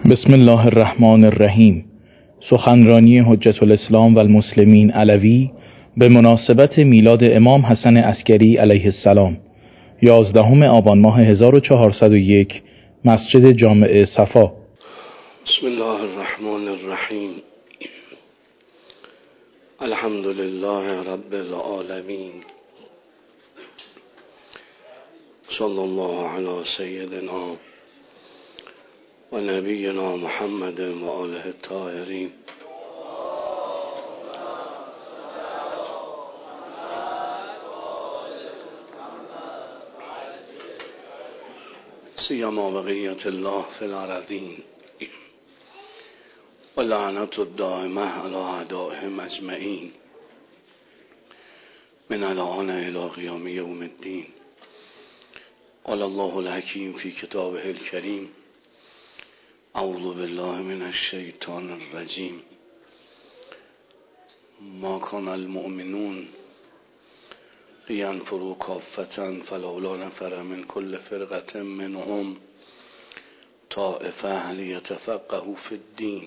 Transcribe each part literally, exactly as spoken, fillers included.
بسم الله الرحمن الرحیم. سخنرانی حجت الاسلام و المسلمین علوی به مناسبت میلاد امام حسن عسکری علیه السلام، یازدهم آبان ماه هزار و چهارصد و یک، مسجد جامع صفا. بسم الله الرحمن الرحیم. الحمد لله رب العالمین، صلی الله علی سیدنا و نبینا محمد و آله الطاهرین. سیما بقیت الله فی الارضین و لعنت الدائمه علی اعدائهم اجمعین من الان الی قیام یوم الدین. قال الله الحکیم فی کتابه الکریم: اعوذ بالله من الشیطان الرجیم. ما کان المؤمنون لینفروا کافة فلولا نفر من کل فرقة منهم طائفة لیتفقهوا فی الدین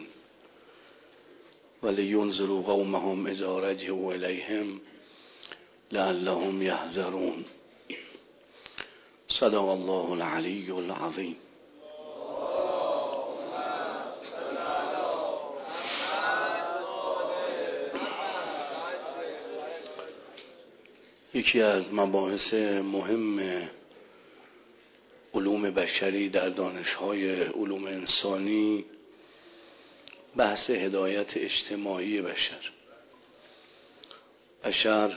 ولینذروا قومهم اذا رجعوا الیهم لعلهم یحذرون. صدق الله العلی العظیم. یکی از مباحث مهم علوم بشری در دانش‌های علوم انسانی بحث هدایت اجتماعی بشر. بشر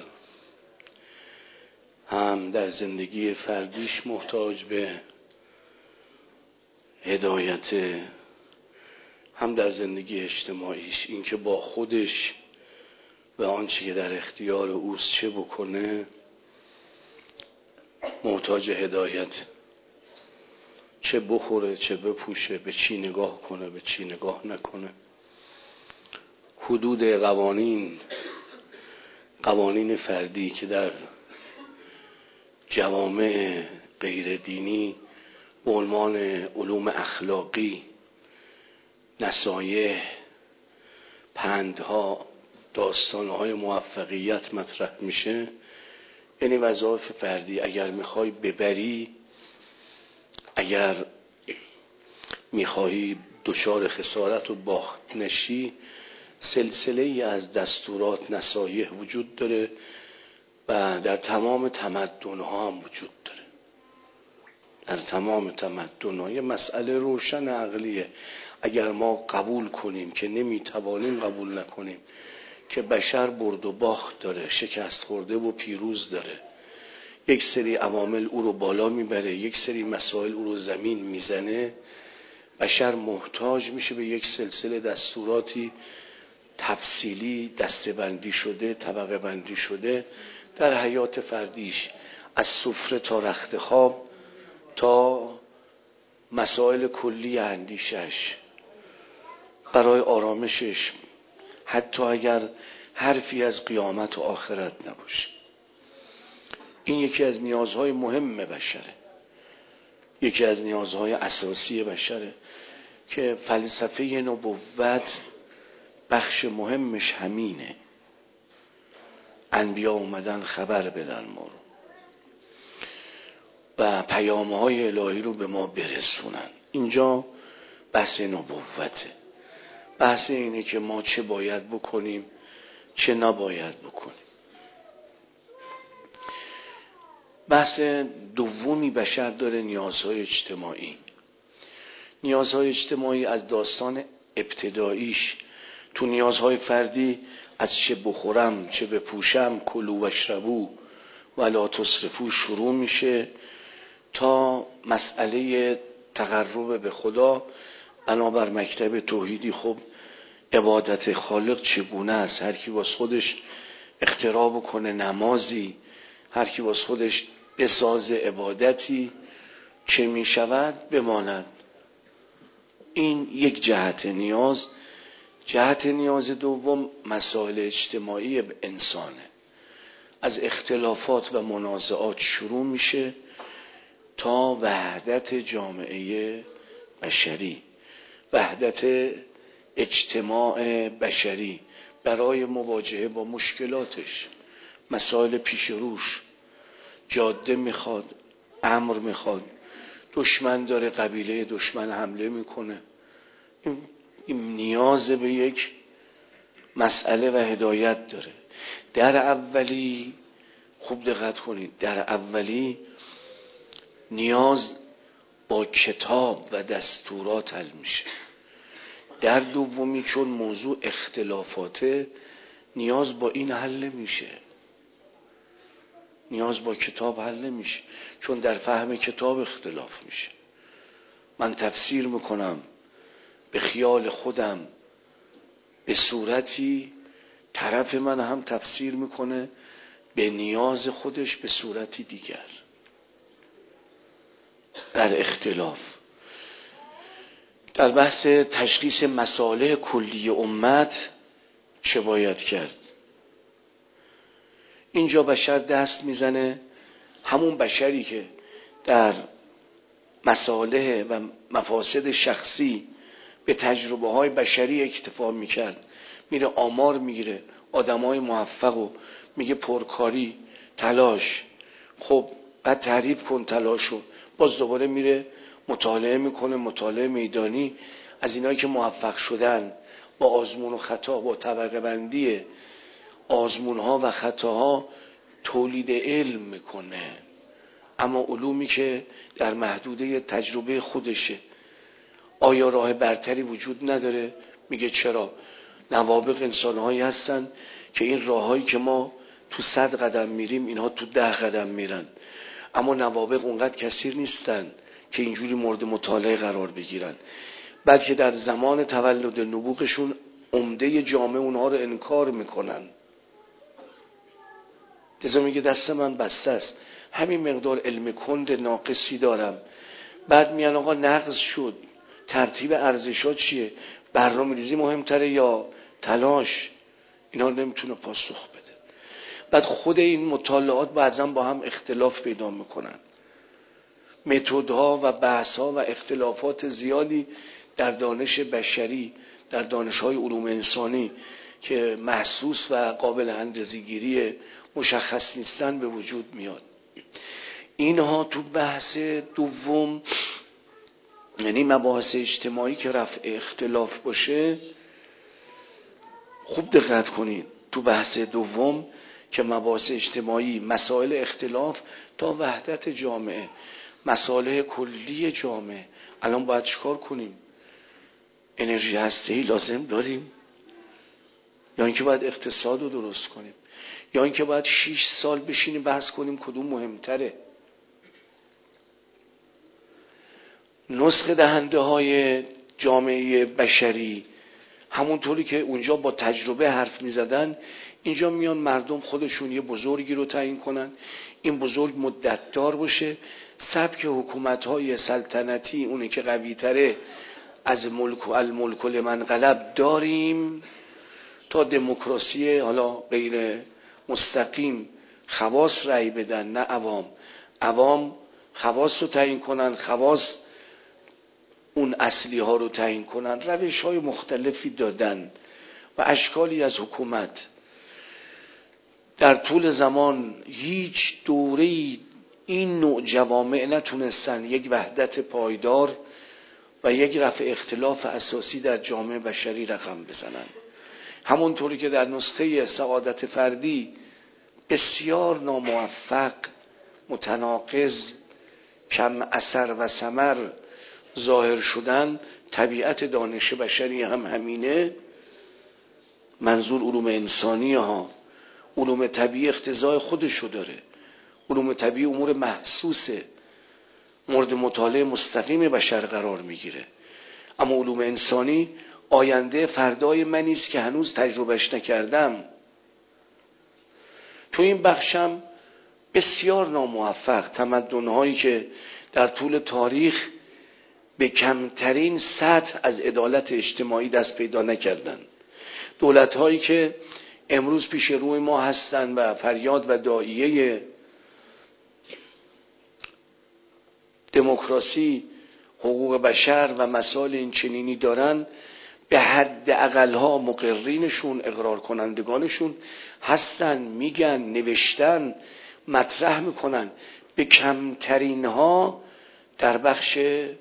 هم در زندگی فردیش محتاج به هدایت، هم در زندگی اجتماعیش، اینکه با خودش و آنچه که در اختیار اوست چه بکنه محتاج هدایت، چه بخوره، چه بپوشه، به چی نگاه کنه، به چی نگاه نکنه. حدود قوانین قوانین فردی که در جوامع غیر دینی به عنوان علوم اخلاقی، نصایح، پندها، داستانهای موفقیت مطرح میشه، یعنی وظایف فردی. اگر میخوای ببری، اگر میخوای دچار خسارت و باخت نشی، سلسله ای از دستورات، نصایح وجود داره و در تمام تمدن‌ها هم وجود داره. در تمام تمدن‌ها یه مسئله روشن عقلیه. اگر ما قبول کنیم که نمیتوانیم قبول نکنیم که بشر برد و باخت داره، شکست خورده و پیروز داره، یک سری عوامل او رو بالا میبره، یک سری مسائل او رو زمین میزنه، بشر محتاج میشه به یک سلسله دستوراتی تفصیلی، دسته‌بندی شده، طبقه بندی شده در حیات فردیش، از سفره تا رخت خواب تا مسائل کلی اندیشش، برای آرامشش، حتی اگر حرفی از قیامت و آخرت نباشه. این یکی از نیازهای مهم بشره، یکی از نیازهای اساسی بشره که فلسفه نبوت بخش مهمش همینه. انبیا اومدن خبر بدن ما رو و پیام‌های الهی رو به ما برسونن. اینجا بحث نبوته. بحث اینه که ما چه باید بکنیم، چه نباید بکنیم. بحث دومی بشر داره نیازهای اجتماعی. نیازهای اجتماعی از داستان ابتداییش تو نیازهای فردی، از چه بخورم، چه بپوشم، کلوا و اشربوا ولا تسرفوا شروع میشه تا مسئله تقرب به خدا بنابر مکتب توحیدی. خب عبادت خالق چگونه است؟ هر کی واس خودش اختراع بکنه نمازی، هر کی واس خودش بساز عبادتی، چه می شود؟ بماند. این یک جهت نیاز. جهت نیاز دوم مسائل اجتماعی انسانه. از اختلافات و منازعات شروع میشه تا وحدت جامعه بشری. وحدت اجتماع بشری برای مواجهه با مشکلاتش، مسائل پیش روش. جاده میخواد، امر میخواد، دشمن داره، قبیله دشمن حمله میکنه، این, این نیاز به یک مسئله و هدایت داره. در اولی خوب دقت کنید، در اولی نیاز با کتاب و دستورات حل میشه. در دومی چون موضوع اختلافاته، نیاز با این حل میشه، نیاز با کتاب حل نمیشه، چون در فهم کتاب اختلاف میشه. من تفسیر میکنم به خیال خودم به صورتی، طرف من هم تفسیر میکنه به نیاز خودش به صورتی دیگر. در اختلاف در بحث تشخیص مصالح کلی امت چه باید کرد؟ اینجا بشر دست میزنه، همون بشری که در مصالح و مفاسد شخصی به تجربه های بشری اکتفا میکرد، میره آمار میگیره آدمای موفقو، میگه پرکاری، تلاش. خب بعد تعریف کن تلاشو، باز دوباره میره مطالعه میکنه، مطالعه میدانی از اینایی که موفق شدن با آزمون و خطا، با طبقه بندی آزمون ها و خطاها تولید علم میکنه. اما علومی که در محدوده تجربه خودشه، آیا راه برتری وجود نداره؟ میگه چرا؟ نوابغ انسانهایی هستن که این راههایی که ما تو صد قدم میریم اینها تو ده قدم میرن، اما نوابغ اونقدر کثیر نیستن که اینجوری مورد مطالعه قرار بگیرن. بعد که در زمان تولد نبوغشون عمده جامعه اونها رو انکار میکنن. لذا میگه دست من بسته است، همین مقدار علم کند ناقصی دارم. بعد میان آقا نقض شد، ترتیب ارزشات چیه؟ برنامه‌ریزی مهمتره یا تلاش؟ اینا نمیتونه پاسخ بده. بعد خود این مطالعات بعضا با هم اختلاف پیدا میکنن. متدها و بحث‌ها و اختلافات زیادی در دانش بشری، در دانش‌های علوم انسانی که محسوس و قابل اندازه‌گیری مشخص نیستن به وجود میاد. اینها تو بحث دوم، یعنی مباحث اجتماعی که رفع اختلاف باشه، خوب دقت کنید، تو بحث دوم که مباحث اجتماعی، مسائل اختلاف تا وحدت جامعه، مصالح کلی جامعه. الان باید چیکار کنیم؟ انرژی هسته‌ای لازم داریم، یا اینکه باید اقتصاد رو درست کنیم، یا اینکه باید شش سال بشینیم بحث کنیم کدوم مهمتره؟ نسخه دهنده های جامعه بشری همونطوری که اونجا با تجربه حرف می زدن، اینجا میان مردم خودشون یه بزرگی رو تعیین کنن، این بزرگ مدتدار باشه، سبک حکومت های سلطنتی اونه که قوی تره، از ملک و الملک لمن غلب داریم، تا دموکراسی حالا غیر مستقیم خواص رأی بدن نه عوام، عوام خواص رو تعیین کنن، خواص اون اصلی ها رو تعیین کنن. روش های مختلفی دادن و اشکالی از حکومت. در طول زمان هیچ دوره‌ای این نوع جوامع نتونستن یک وحدت پایدار و یک رفع اختلاف اساسی در جامعه بشری رقم بزنن. همونطوری که در نسخه سعادت فردی بسیار ناموفق، متناقض، کم اثر و ثمر ظاهر شدن، طبیعت دانش بشری هم همینه. منظور علوم انسانی ها، علوم طبیعی اختزای خودشو داره، علوم طبیعی امور محسوسه، مورد مطالعه مستقیم بشر قرار میگیره. اما علوم انسانی آینده فردای منی است که هنوز تجربهش نکردم. تو این بخشم بسیار ناموفق، تمدن‌هایی که در طول تاریخ به کمترین سطح از عدالت اجتماعی دست پیدا نکردن، دولت‌هایی که امروز پیش روی ما هستند و فریاد و داعیه دموکراسی، حقوق بشر و مسائل این چنینی دارن، به حد اقلها مقررینشون، اقرار کنندگانشون هستن، میگن، نوشتن، مطرح میکنن. به کمترین ها در بخش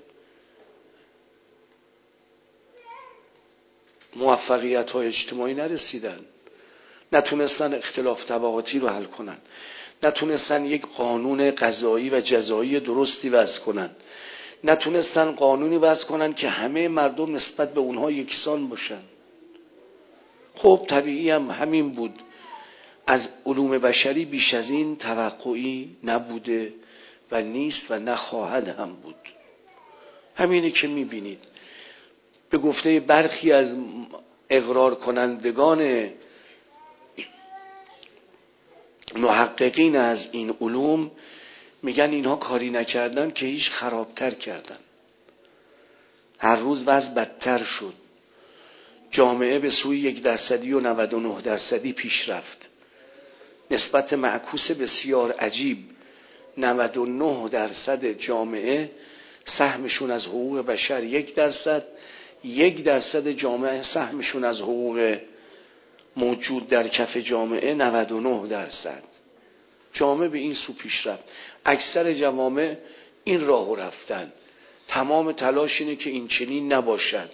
موفقیت های اجتماعی نرسیدن، نتونستن اختلاف طبقاتی رو حل کنن، نتونستن یک قانون قضایی و جزایی درستی وضع کنن، نتونستن قانونی وضع کنن که همه مردم نسبت به اونها یکسان باشن. خب طبیعی هم همین بود. از علوم بشری بیش از این توقعی نبوده و نیست و نخواهد هم بود. همینه که میبینید به گفته برخی از اقرار کنندگان محققین از این علوم، میگن اینها کاری نکردن که هیچ خرابتر کردن. هر روز وضع بدتر شد. جامعه به سوی یک درصدی و نود و نه درصدی پیش رفت. نسبت معکوس بسیار عجیب. نود و نه درصد جامعه سهمشون از حقوق بشر یک درصد، یک درصد جامعه سهمشون از حقوق موجود در کف جامعه نود و نه درصد. جامعه به این سو پیش رفت. اکثر جوامع این راهو رفتن. تمام تلاش اینه که این چنین نباشد.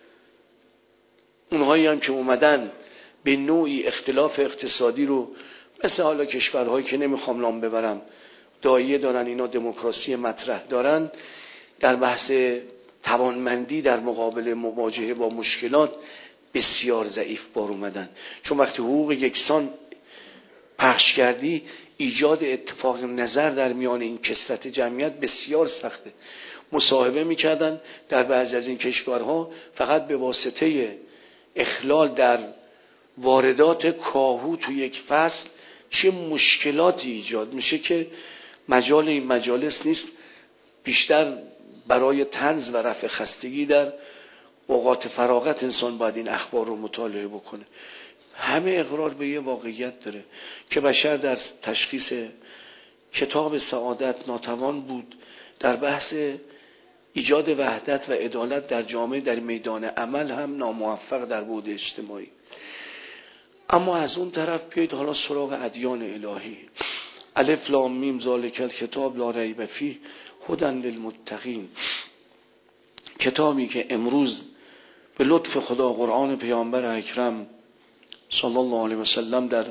اونهایی هم که اومدن به نوعی اختلاف اقتصادی رو، مثل حالا کشورهایی که نمیخوام نام ببرم دایه دارن، اینا دموکراسی مطرح دارن، در بحث توانمندی در مقابل مواجهه با مشکلات بسیار ضعیف بار اومدن. چون وقتی حقوق یکسان پخش کردی، ایجاد اتفاق نظر در میان این کثرت جمعیت بسیار سخته. مصاحبه میکردن در بعضی از این کشورها فقط به واسطه اخلال در واردات کاهو تو یک فصل چه مشکلاتی ایجاد میشه که مجال این مجالس نیست. بیشتر برای طنز و رفع خستگی در اوقات فراغت انسان باید این اخبار رو مطالعه بکنه. همه اقرار به یه واقعیت داره که بشر در تشخیص کتاب سعادت ناتوان بود. در بحث ایجاد وحدت و عدالت در جامعه در میدان عمل هم ناموفق در بعد اجتماعی. اما از اون طرف بیایید حالا سراغ ادیان الهی. الف لام میم ذالک الکتاب لا ریب فیه هدی للمتقین. کتابی که امروز به لطف خدا قرآن پیامبر اکرم صلی الله علیه و سلم در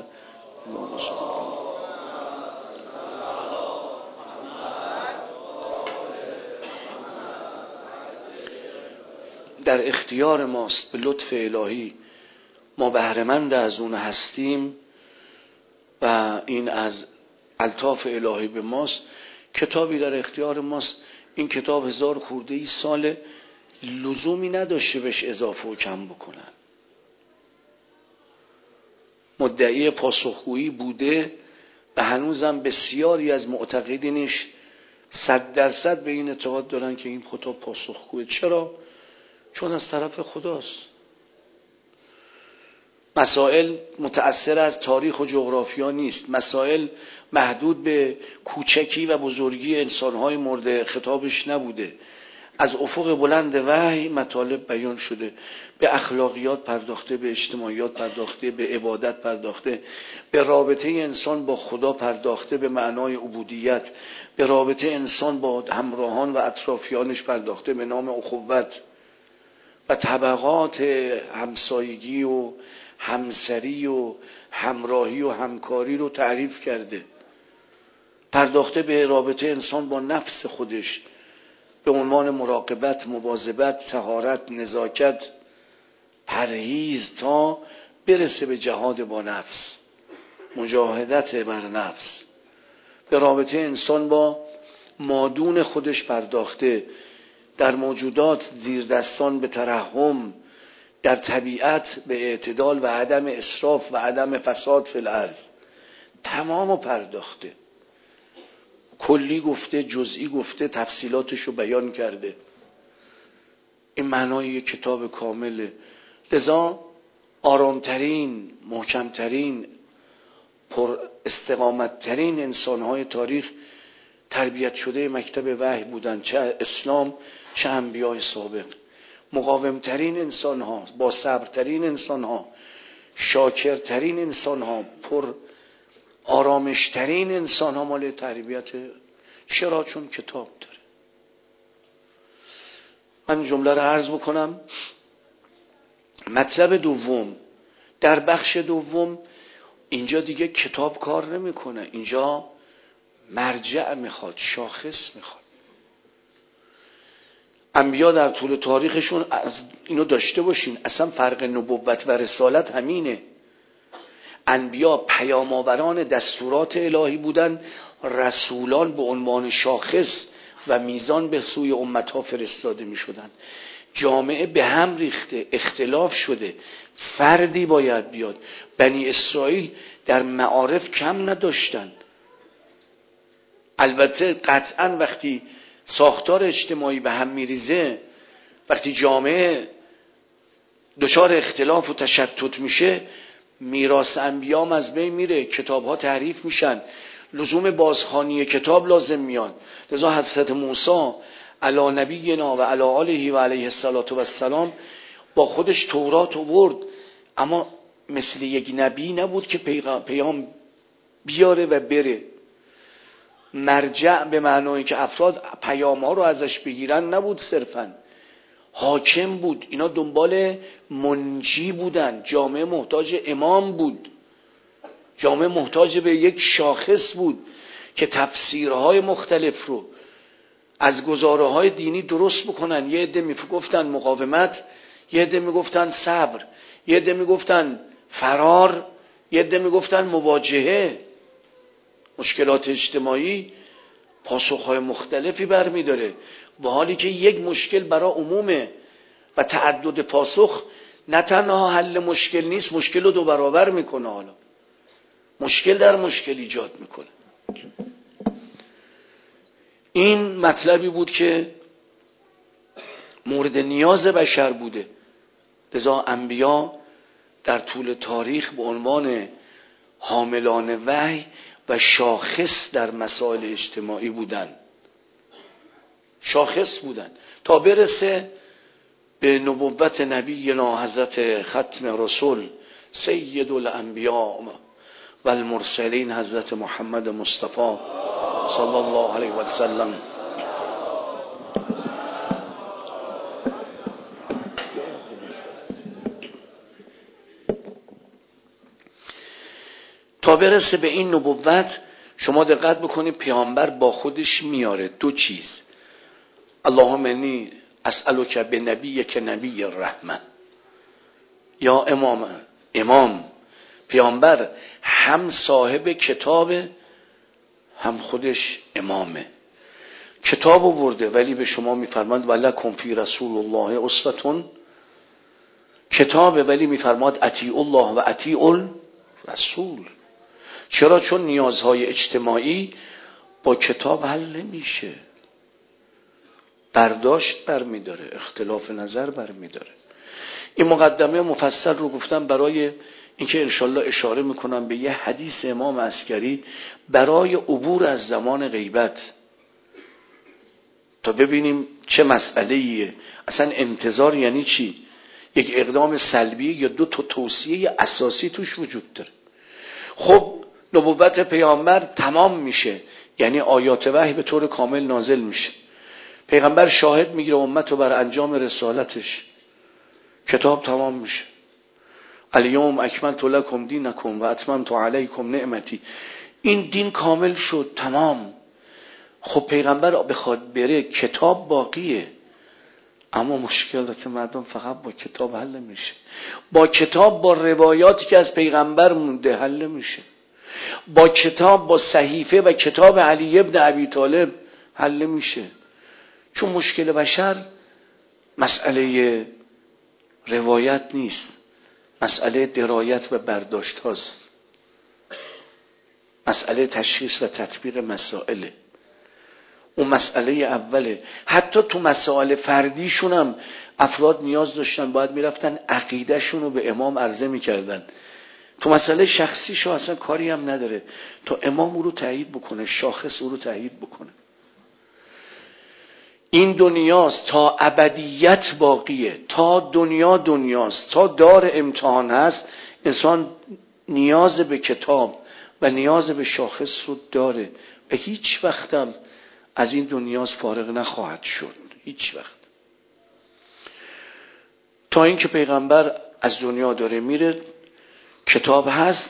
در اختیار ماست، به لطف الهی ما بهره‌مند از اون هستیم و این از الطاف الهی به ماست. کتابی در اختیار ماست. این کتاب هزار خورده ای ساله، لزومی نداشته بهش اضافه و کم بکنن. مدعی پاسخگویی بوده و هنوزم بسیاری از معتقدینش صد درصد به این اعتقاد دارن که این کتاب پاسخگوه. چرا؟ چون از طرف خداست. مسائل متأثر از تاریخ و جغرافیا نیست. مسائل محدود به کوچکی و بزرگی انسانهای مورد خطابش نبوده. از افق بلند وحی مطالب بیان شده. به اخلاقیات پرداخته، به اجتماعیات پرداخته، به عبادت پرداخته، به رابطه انسان با خدا پرداخته به معنای عبودیت، به رابطه انسان با همراهان و اطرافیانش پرداخته به نام اخوت و طبقات همسایگی و همسری و همراهی و همکاری رو تعریف کرده. پرداخته به رابطه انسان با نفس خودش به عنوان مراقبت، مواظبت، طهارت، نزاکت، پرهیز تا برسه به جهاد با نفس، مجاهدت بر نفس. به رابطه انسان با مادون خودش پرداخته، در موجودات زیردستان به ترحم، در طبیعت به اعتدال و عدم اسراف و عدم فساد فی الارض. تمامو پرداخته، کلی گفته، جزئی گفته، تفصیلاتشو بیان کرده. این معنای یک کتاب کامله. لذا آرامترین، محکمترین، پر استقامتترین انسانهای تاریخ تربیت شده مکتب وحی بودن، چه اسلام چه انبیای سابق. مقاومترین انسان ها، با صبرترین انسان ها، شاکرترین انسان ها، پر آرامشترین انسان ها مال تربیت. چرا؟ چون کتاب داره. من جمله رو عرض بکنم. مطلب دوم، در بخش دوم اینجا دیگه کتاب کار نمیکنه، اینجا مرجع میخواد، شاخص میخواد. انبیا در طول تاریخشون اینو داشته باشین، اصلا فرق نبوت و رسالت همینه. انبیا پیام آوران دستورات الهی بودن، رسولان به عنوان شاخص و میزان به سوی امتها فرستاده میشدن. جامعه به هم ریخته، اختلاف شده، فردی باید بیاد. بنی اسرائیل در معارف کم نداشتن. البته قطعا وقتی ساختار اجتماعی به هم میریزه، وقتی جامعه دچار اختلاف و تشتت میشه، میراث انبیام از بین میره، کتاب‌ها تحریف میشن، لزوم بازخوانی کتاب لازم میاد. لذا حضرت موسی علی نبینا و علی آله و علیه السلام با خودش تورات آورد، اما مثل یک نبی نبود که پیام بیاره و بره. مرجع به معنای که افراد پیام ها رو ازش بگیرن نبود، صرفا حاکم بود. اینا دنبال منجی بودن. جامعه محتاج امام بود، جامعه محتاج به یک شاخص بود که تفسیرهای مختلف رو از گزاره های دینی درست بکنن. یه عده میگفتن مقاومت، یه عده میگفتن صبر، یه عده میگفتن فرار، یه عده میگفتن مواجهه. مشکلات اجتماعی پاسخهای مختلفی برمیداره، با حالی که یک مشکل برای عمومه و تعدد پاسخ نه تنها حل مشکل نیست، مشکل رو دو برابر میکنه. حالا مشکل در مشکل ایجاد میکنه. این مطلبی بود که مورد نیاز بشر بوده. لذا انبیا در طول تاریخ به عنوان حاملان وحی و شاخص در مسائل اجتماعی بودن، شاخص بودن تا برسه به نبوت نبینا حضرت ختم رسول سید الانبیاء و المرسلین حضرت محمد مصطفی صلی الله علیه و سلم. تا برسه به این نبوت شما دقت بکنید پیامبر با خودش میاره دو چیز. اللهم انی اسألک به نبی که نبی الرحمه، یا امام. امام پیامبر هم صاحب کتاب هم خودش امامه. کتاب آورده ولی به شما میفرماند ولکم فی رسول الله اسوة. کتابه ولی میفرماد اطیعوا الله و اطیعوا الرسول. چرا؟ چون نیازهای اجتماعی با کتاب حل نمیشه. برداشت برمیداره، اختلاف نظر برمیداره. این مقدمه مفصل رو گفتم برای اینکه انشالله اشاره میکنم به یه حدیث امام عسکری برای عبور از زمان غیبت، تا ببینیم چه مسئله‌ایه. اصلا انتظار یعنی چی؟ یک اقدام سلبی یا دو تا توصیه اساسی توش وجود داره. خب نبوت پیامبر تمام میشه، یعنی آیات وحی به طور کامل نازل میشه. پیغمبر شاهد میگیره امت رو بر انجام رسالتش. کتاب تمام میشه. الیوم اکملت لکم دینکم و اتممت علیکم نعمتی. این دین کامل شد، تمام. خب پیغمبر بخواد بره کتاب باقیه، اما مشکلات مردم فقط با کتاب حل میشه. با کتاب، با روایاتی که از پیغمبر مونده حل میشه. با کتاب، با صحیفه و کتاب علی ابن ابی طالب حل میشه. چون مشکل بشر مسئله روایت نیست، مسئله درایت و برداشت هاست، مسئله تشخیص و تطبیق مسائله. اون مسئله اوله. حتی تو مسائل فردیشون هم افراد نیاز داشتن، باید میرفتن عقیدهشون رو به امام عرضه میکردن. تو مسئله شخصیشو اصلا کاری هم نداره، تو امام او رو تایید بکنه، شاخص او رو تایید بکنه. این دنیاست، تا ابدیت باقیه، تا دنیا دنیاست، تا دار امتحان هست. انسان نیاز به کتاب و نیاز به شاخص رو داره و هیچ وقتم از این دنیاز فارغ نخواهد شد، هیچ وقت. تا اینکه پیغمبر از دنیا داره میره، کتاب هست،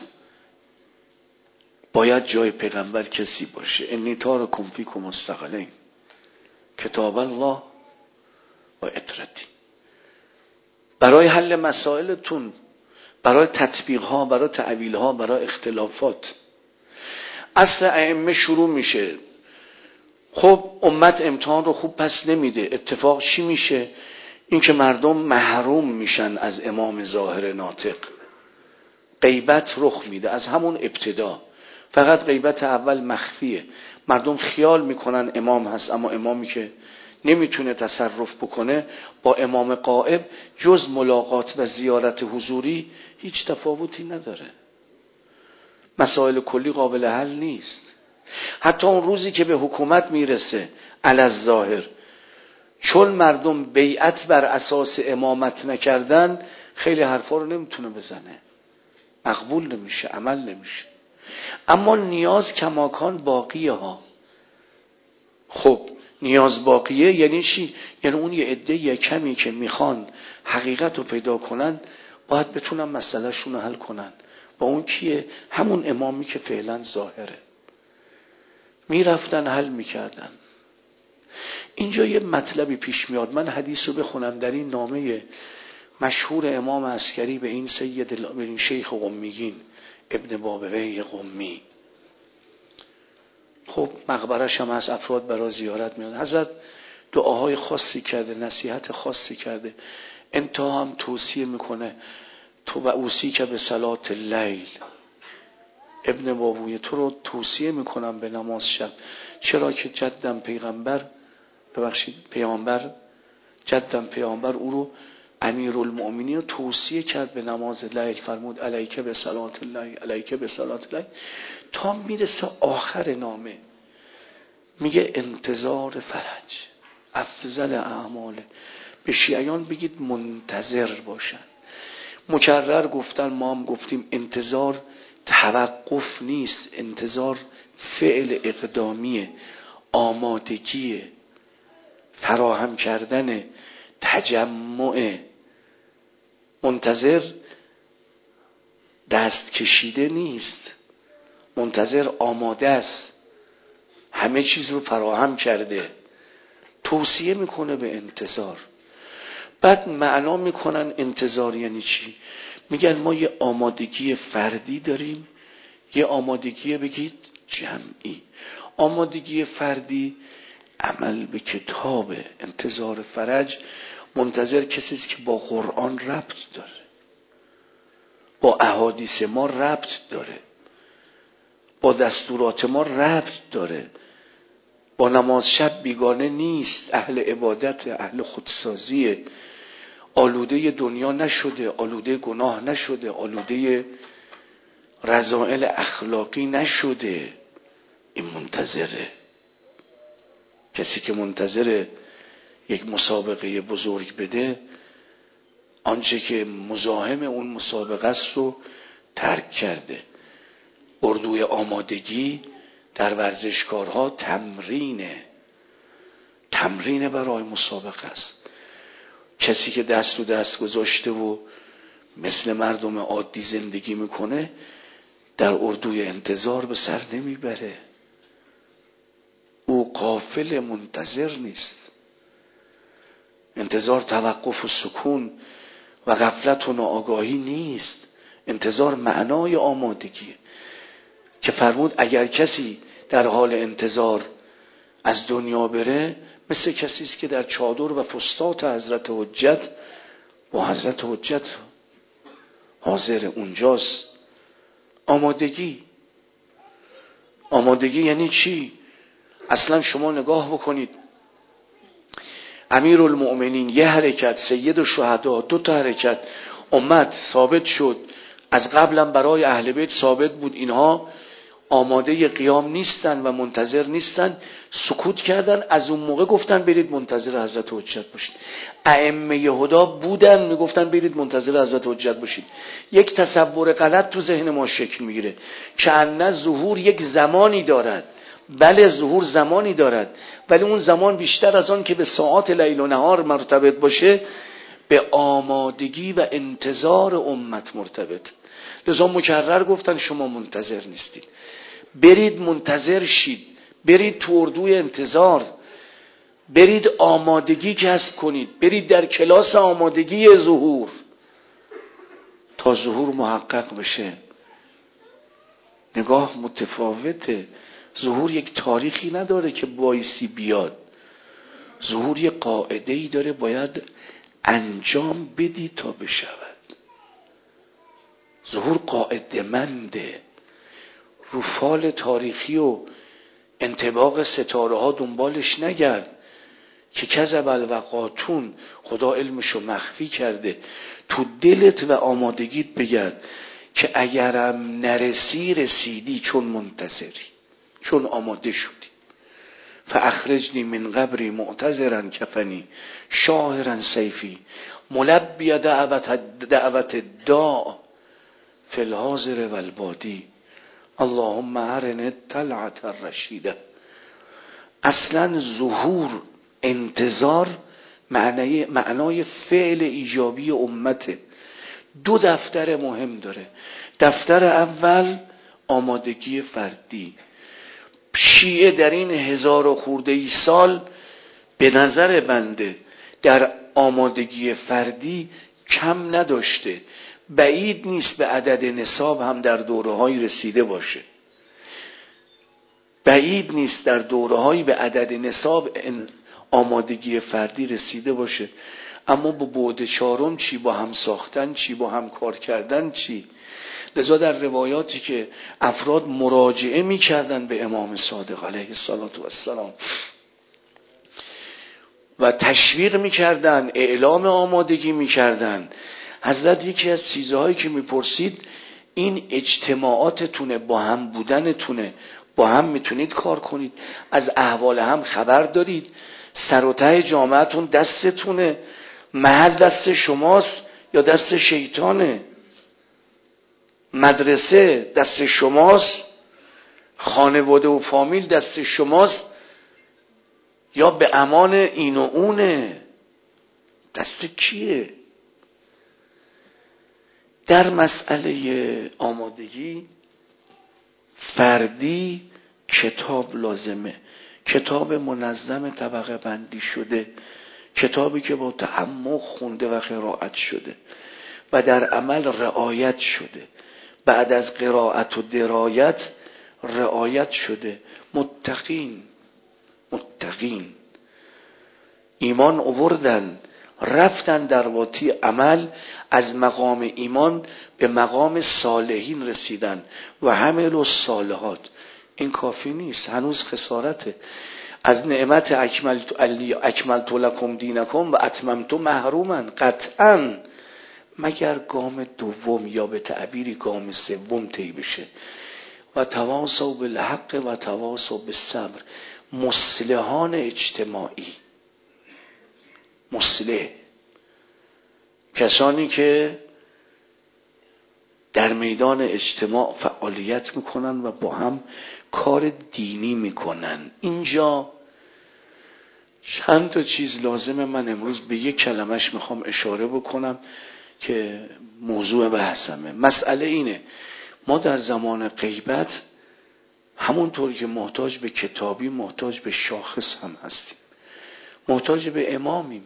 باید جای پیغمبر کسی باشه. انی تارکم فیکم مستقلین، کتاب الله و اطرتی، برای حل مسائلتون، برای تطبیق ها، برای تعویل ها، برای اختلافات. اصل ائمه شروع میشه. خب امت امتحان رو خوب پس نمیده. اتفاق چی میشه؟ این که مردم محروم میشن از امام ظاهر ناطق. غیبت رخ میده از همون ابتدا. فقط غیبت اول مخفیه، مردم خیال میکنن امام هست، اما امامی که نمیتونه تصرف بکنه با امام غائب جز ملاقات و زیارت حضوری هیچ تفاوتی نداره. مسائل کلی قابل حل نیست. حتی اون روزی که به حکومت میرسه علی الظاهر، چون مردم بیعت بر اساس امامت نکردن، خیلی حرفا رو نمیتونه بزنه، مقبول نمیشه، عمل نمیشه. اما نیاز کماکان باقیه ها. خب نیاز باقیه یعنی چی؟ یعنی اون یه عده یه کمی که میخوان حقیقت رو پیدا کنن باید بتونن مسئله شون رو حل کنن. با اون کیه؟ همون امامی که فعلا ظاهره. میرفتن حل میکردن. اینجا یه مطلبی پیش میاد. من حدیث رو بخونم در این نامه مشهور امام عسکری به این سید به این شیخ قمیگین ابن بابویه قمی. خب مقبرش هم از افراد برای زیارت میاد. حضرت دعاهای خاصی کرده، نصیحت خاصی کرده. انتها هم توصیه میکنه تو و اوصی که به صلات اللیل، ابن بابویه تو رو توصیه میکنم به نماز شب، چرا که جدم پیغمبر ببخشید پیامبر جدم پیامبر او رو امیرالمؤمنین توصیه کرد به نماز لیل، فرمود علیک به صلات اللیل، علیک به صلات اللیل، تا میرسه آخر نامه میگه انتظار فرج افضل اعماله. به شیعیان بگید منتظر باشن. مکرر گفتن، ما هم گفتیم، انتظار توقف نیست، انتظار فعل اقدامیه، آمادگیه، فراهم کردن، تجمع. منتظر دست کشیده نیست، منتظر آماده است، همه چیز رو فراهم کرده. توصیه میکنه به انتظار. بعد معنا میکنن انتظار یعنی چی؟ میگن ما یه آمادگی فردی داریم، یه آمادگی بگید جمعی. آمادگی فردی عمل به کتاب، انتظار فرج منتظر کسی است که با قرآن ربط داره، با احادیث ما ربط داره، با دستورات ما ربط داره، با نماز شب بیگانه نیست، اهل عبادت، اهل خودسازیه، آلوده دنیا نشده، آلوده گناه نشده، آلوده رذائل اخلاقی نشده. این منتظره. کسی که منتظر یک مسابقه بزرگ بده، آنچه که مزاحم اون مسابقه است رو ترک کرده. اردوی آمادگی در ورزشکارها تمرینه، تمرینه برای مسابقه است. کسی که دست و دست گذاشته و مثل مردم عادی زندگی میکنه در اردوی انتظار به سر نمیبره. او غافل، منتظر نیست. انتظار توقف و سکون و غفلت و ناآگاهی نیست. انتظار معنای آمادگی که فرمود اگر کسی در حال انتظار از دنیا بره، مثل کسی است که در چادر و فستات حضرت حجت با حضرت حجت حاضر اونجاست. آمادگی. آمادگی یعنی چی؟ اصلا شما نگاه بکنید، امیرالمؤمنین یه حرکت، سید الشهدا دو تا حرکت، امت ثابت شد، از قبلم برای اهل بیت ثابت بود، اینها آماده قیام نیستن و منتظر نیستن، سکوت کردن. از اون موقع گفتن برید منتظر حضرت حجت باشید. ائمه هدا بودن میگفتن برید منتظر حضرت حجت باشید. یک تصور غلط تو ذهن ما شکل میگیره که ان ظهور یک زمانی دارد. بله ظهور زمانی دارد، ولی اون زمان بیشتر از آن که به ساعات لیل و نهار مرتبط باشه به آمادگی و انتظار امت مرتبط. لذا مکرر گفتن شما منتظر نیستید، برید منتظر شید، برید تو اردوی انتظار، برید آمادگی کسب کنید، برید در کلاس آمادگی ظهور تا ظهور محقق بشه. نگاه متفاوته. ظهور یک تاریخی نداره که بایستی بیاد. ظهور یک قاعده‌ای داره، باید انجام بدی تا بشود. ظهور قاعده منده. رو فال تاریخی و انطباق ستاره ها دنبالش نگرد که کذب الوقاتون، خدا علمشو مخفی کرده. تو دلت و آمادگیت بگرد که اگرم نرسی رسیدی، چون منتظری، چون آماده شدی. فاخرجنی من قبری معتذرا کفنی شاهرا سیفی ملبی دعوت دعوت داع فی الحاضر والبادی اللهم ارنا طلعت الرشیده. اصلا ظهور انتظار معنای معنای فعل ایجابی امته. دو دفتر مهم داره. دفتر اول آمادگی فردی. شیعه در این هزار و خورده ای سال به نظر بنده در آمادگی فردی کم نداشته. بعید نیست به عدد نصاب هم در دوره‌های رسیده باشه. بعید نیست در دوره‌هایی به عدد نصاب آمادگی فردی رسیده باشه. اما با بعد چهارم چی؟ با هم ساختن چی؟ با هم کار کردن چی؟ لذا در روایاتی که افراد مراجعه می کردن به امام صادق علیه السلام و تشویق می کردن، اعلام آمادگی می کردن، حضرت یکی از چیزهایی که می پرسید این اجتماعاتتونه، با هم بودنتونه، با هم میتونید کار کنید، از احوال هم خبر دارید، سر و ته جامعتون دستتونه، محل دست شماست یا دست شیطانه؟ مدرسه دست شماست، خانواده و فامیل دست شماست، یا به امان این و اونه؟ دست کیه؟ در مسئله آمادگی فردی کتاب لازمه، کتاب منظم طبقه بندی شده، کتابی که با تعمق خونده و قرائت شده و در عمل رعایت شده، بعد از قرائت و درایت رعایت شده. متقین متقین ایمان آوردن، رفتن در واطی عمل، از مقام ایمان به مقام صالحین رسیدن و حمل و صالحات. این کافی نیست، هنوز خسارته. از نعمت اکملت لکم دینکم و اتممت محرومن، قطعا مگر گام دوم یا به تعبیری گام سوم طی بشه. و تواصوا بالحق و تواصوا بالصبر. مصلحان اجتماعی، مصلح، کسانی که در میدان اجتماع فعالیت میکنن و با هم کار دینی میکنن. اینجا چند تا چیز لازمه، من امروز به یک کلمش میخوام اشاره بکنم که موضوع بحثمه. مسئله اینه، ما در زمان غیبت همونطور که محتاج به کتابی، محتاج به شاخص هم هستیم، محتاج به امامیم،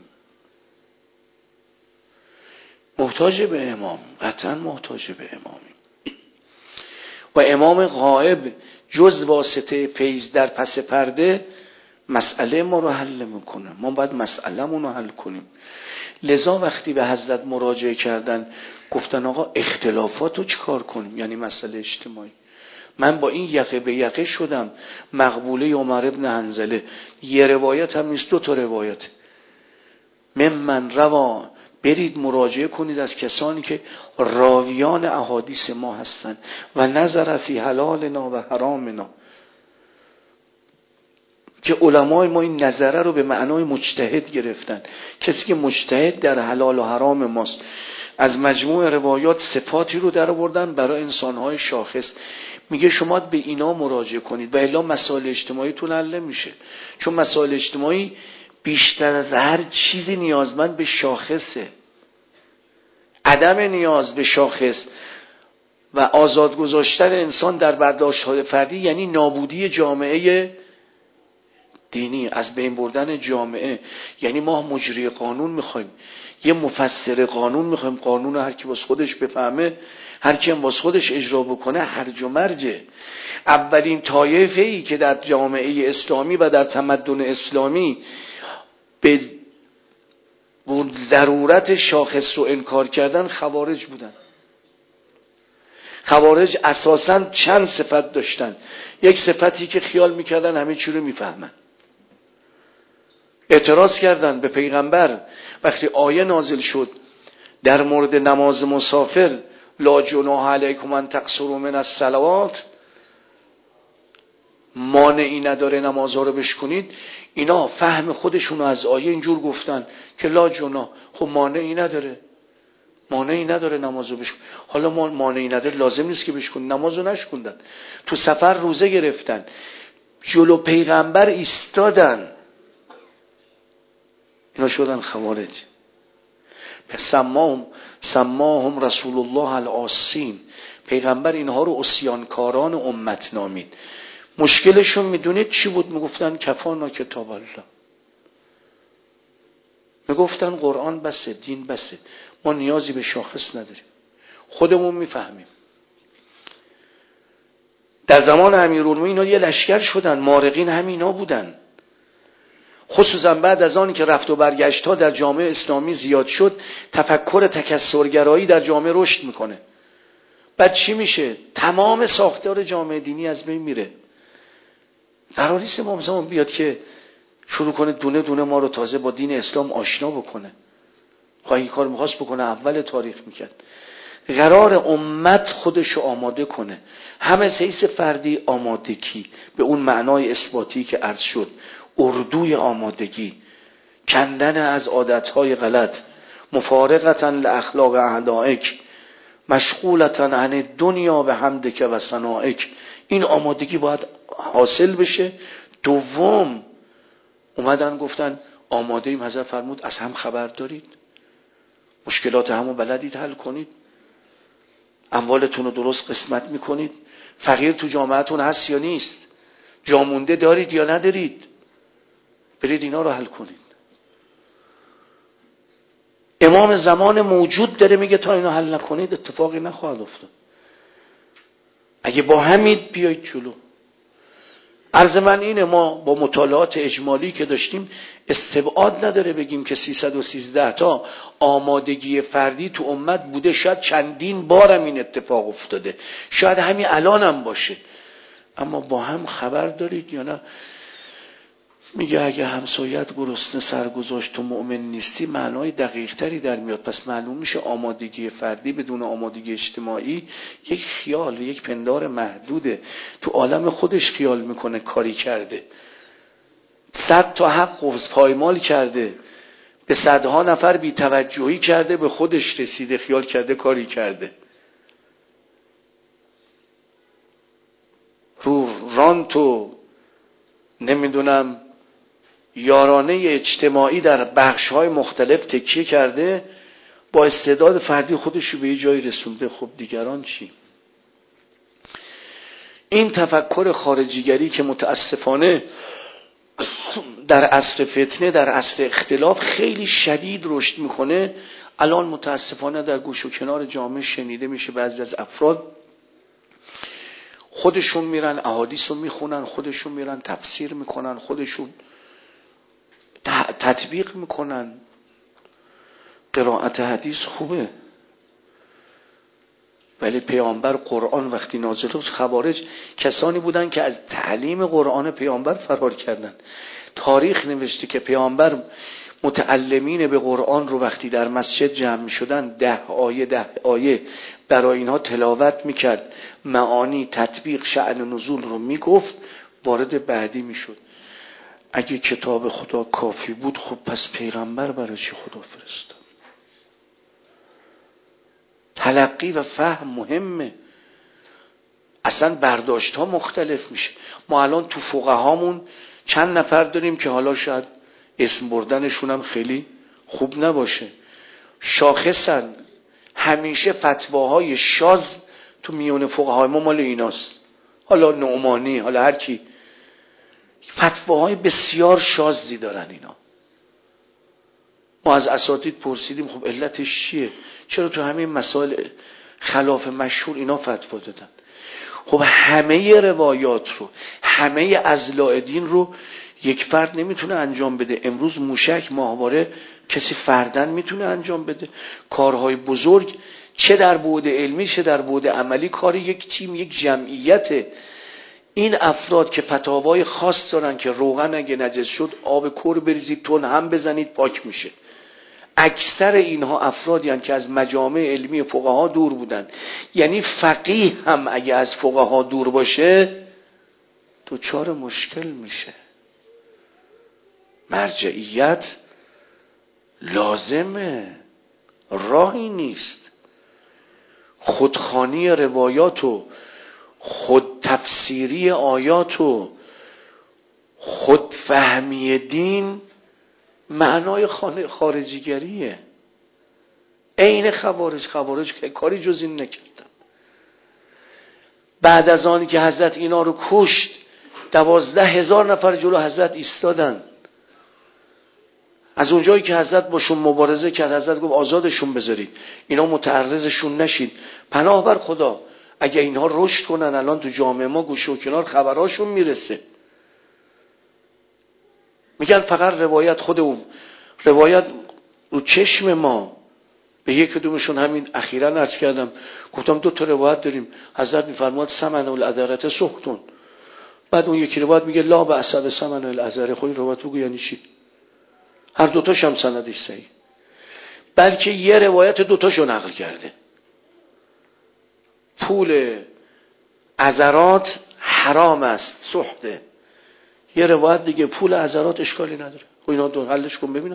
محتاج به امام، قطعا محتاج به امامیم. و امام غائب جز واسطه فیض در پس پرده مسئله ما رو حل میکنه. ما باید مسئله مون رو حل کنیم. لذا وقتی به حضرت مراجعه کردن گفتن آقا اختلافات رو چیکار کنیم، یعنی مسئله اجتماعی، من با این یقه به یقه شدم. مقبوله عمر ابن حنظله، یه روایت هم نیست، دو تا روایت. ممن روا برید مراجعه کنید از کسانی که راویان احادیث ما هستند و نظر فی حلالنا و حرامنا، که علمای ما این نظره رو به معنای مجتهد گرفتن. کسی که مجتهد در حلال و حرام ماست. از مجموع روایات صفاتی رو در آوردن برای انسانهای شاخص. میگه شما به اینا مراجعه کنید و الا مسائل اجتماعیتون حل نمیشه، چون مسائل اجتماعی بیشتر از هر چیزی نیازمند به شاخصه. عدم نیاز به شاخص و آزاد گذاشتن انسان در برداشت‌های فردی یعنی نابودی جامعه دینی، از بین بردن جامعه. یعنی ما مجری قانون میخوایم، یه مفسر قانون میخوایم، قانون هر کی واسه خودش بفهمه، هر کی هم واسه خودش اجرا بکنه هرج و مرجه. اولین طایفه‌ای که در جامعه اسلامی و در تمدن اسلامی به ضرورت شاخص رو انکار کردن خوارج بودن. خوارج اساساً چند صفت داشتن. یک صفتی که خیال میکردن همه چی رو میفهمن. اعتراض کردن به پیغمبر وقتی آیه نازل شد در مورد نماز مسافر، لا جناح علیکم ان تقصروا من الصلوات، مانعی نداره نمازها رو بشکنید. اینا فهم خودشونو از آیه اینجور گفتن که لا جناح، خب مانعی نداره، مانعی نداره نمازو بشکن. حالا ما مانعی نداره لازم نیست که بشکن، نمازو نشکندن. تو سفر روزه گرفتن، جلو پیغمبر ایستادن، اینا شدن خوارج. سماهم سماهم رسول الله العاصین، پیغمبر اینها رو عصیانکاران امت نامید. مشکلشون میدونید چی بود؟ میگفتن کفانا کتاب الله، میگفتن قرآن بسه، دین بسه، ما نیازی به شاخص نداریم، خودمون میفهمیم. در زمان امیرالمومنین اینا یه لشکر شدن، مارقین همینا بودن. خصوصا بعد از آنی که رفت و برگشت ها در جامعه اسلامی زیاد شد، تفکر تکثرگرایی در جامعه رشد میکنه. بعد چی میشه؟ تمام ساختار جامعه دینی از بین میره. قرار نیست امام زمان بیاد که شروع کنه دونه دونه ما رو تازه با دین اسلام آشنا بکنه. خواهی کار میخواست بکنه اول تاریخ میکرد. قرار امت خودشو آماده کنه، همه سیس فردی آمادگی به اون معنای اثباتی که عرض شد، اردوی آمادگی، کندن از عادتهای غلط، مفارقتا لاخلاق اعدائک، مشغولتا عن دنیا به حمدک و ثنائک. این آمادگی باید حاصل بشه. دوم اومدن گفتن آماده ایم، حضرت فرمود از هم خبر دارید، مشکلات همو بلدید حل کنید، اموالتون رو درست قسمت میکنید، فقیر تو جامعهتون هست یا نیست، جامونده دارید یا ندارید، برید اینا رو حل کنید. امام زمان موجود داره میگه تا اینا حل نکنید اتفاقی نخواهد افتاد. اگه با همید بیایید جلو. عرض من اینه، ما با مطالعات اجمالی که داشتیم استبعاد نداره بگیم که سیصد و سیزده تا آمادگی فردی تو امت بوده، شاید چندین بارم این اتفاق افتاده، شاید همین الان هم باشه. اما با هم خبر دارید یا نه؟ میگه اگه همسایت گرسنه سرگذاشت تو مؤمن نیستی، معنای دقیق تری در میاد. پس معلوم میشه آمادگی فردی بدون آمادگی اجتماعی یک خیال، یک پندار محدوده. تو عالم خودش خیال میکنه کاری کرده، صد تا حق پایمال کرده، به صدها نفر بی توجهی کرده، به خودش رسیده، خیال کرده کاری کرده. رو رانتو نمیدونم یارانه اجتماعی در بخش‌های مختلف تکیه کرده، با استعداد فردی خودش رو به یه جایی رسونده. خب دیگران چی؟ این تفکر خارجیگری که متاسفانه در عصر فتنه، در عصر اختلاف خیلی شدید رشد میکنه، الان متاسفانه در گوش و کنار جامعه شنیده میشه. بعضی از افراد خودشون میرن احادیث رو میخونن، خودشون میرن تفسیر میکنن، خودشون تطبیق میکنن. قرائت حدیث خوبه، ولی پیامبر قرآن وقتی نازل شد، خوارج کسانی بودن که از تعلیم قرآن پیامبر فرار کردن. تاریخ نوشته که پیامبر متعلمین به قرآن رو وقتی در مسجد جمع می شدن ده آیه ده آیه برای اینها تلاوت می کرد، معانی تطبیق شأن نزول رو می گفت، وارد بعدی می شد. اگه کتاب خدا کافی بود خب پس پیغمبر برای چی خدا فرستاد؟ تلقی و فهم مهمه. اصلا برداشت ها مختلف میشه. ما الان تو فقهامون چند نفر داریم که حالا شاید اسم بردنشون هم خیلی خوب نباشه، شاخصن. همیشه فتواهای شاذ تو میون فقهای ما مال ایناست، حالا نعمانی، حالا هر کی، فتواهای بسیار شاذی دارن اینا. ما از اساتید پرسیدیم خب علتش چیه؟ چرا تو همین مسائل خلاف مشهور اینا فتوا دادن؟ خب همه روایات رو، همه اضلاع دین رو یک فرد نمیتونه انجام بده. امروز موشک ماهواره کسی فردن میتونه انجام بده. کارهای بزرگ چه در بعد علمی چه در بعد عملی کار یک تیم، یک جمعیته. این افراد که فتاوای خاص دارن که روغن اگه نجس شد آب کور بریزید تون هم بزنید پاک میشه، اکثر اینها افرادی هستند که از مجامع علمی فقها دور بودن. یعنی فقیه هم اگه از فقها دور باشه دچار مشکل میشه. مرجعیت لازمه، راهی نیست. خودخوانی روایات و خود تفسیری آیات و خود فهمی دین معنای خارجیگریه. عین خوارج. خوارج کاری جز این نکردن. بعد از آنی که حضرت اینا رو کشت دوازده هزار نفر جلو حضرت ایستادن. از اونجایی که حضرت باشون مبارزه کرد حضرت گفت آزادشون بذارید، اینا متعرضشون نشید، پناه بر خدا. اگه اینها رشد کنن الان تو جامعه ما گوشه و کنار خبراشون میرسه. میگن فقط روایت خود اون روایت رو چشم ما. به یک کدومشون همین اخیراً عرض کردم، گفتم دو تا روایت داریم، حضرت میفرماد سمن العذرة سختون، بعد اون یکی روایت میگه لا بأس بسمن العذرة. خب این روایت بگو یعنی چی؟ هر دوتاش هم سندش صحیح، بلکه یه روایت دوتاشو نقل کرده. پول عذرات حرام است، سحته. یه روایت دیگه پول عذرات اشکالی نداره. خب اینا دو حلش کن ببینم.